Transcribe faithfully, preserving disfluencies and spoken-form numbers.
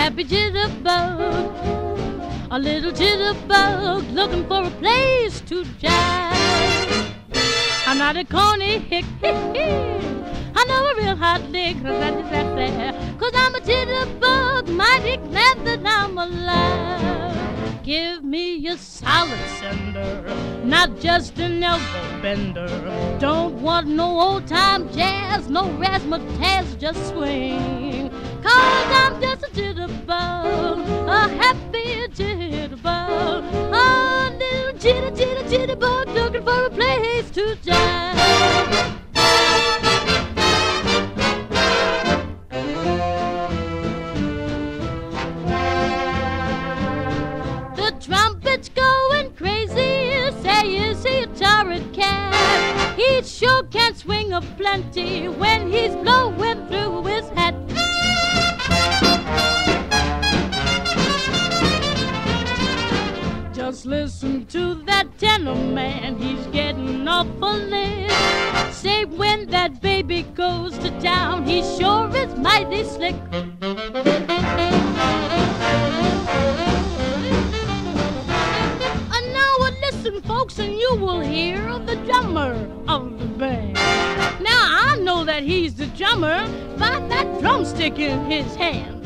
happy jitterbug, a little jitterbug looking for a place to jive. I'm not a corny hick, hick, hick. I know a real hot lick, cause I'm a jitterbug, mighty glad that I'm alive. Give me a solid cinder, not just an elbow bender. Don't want no old-time jazz, no razzmatazz, just swing. Cause I'm just a jitterbug, a happy jitterbug, a little jitter, jitter, jitterbug looking for a place to jive. Trumpet's going crazy, say is he a torrid cat? He sure can swing a plenty when he's blowing through his hat. Just listen to that tenor man, he's getting awful lit. Say when that baby goes to town, he sure is mighty slick. Listen, folks, and you will hear of the drummer of the band. Now, I know that he's the drummer by that drumstick in his hand.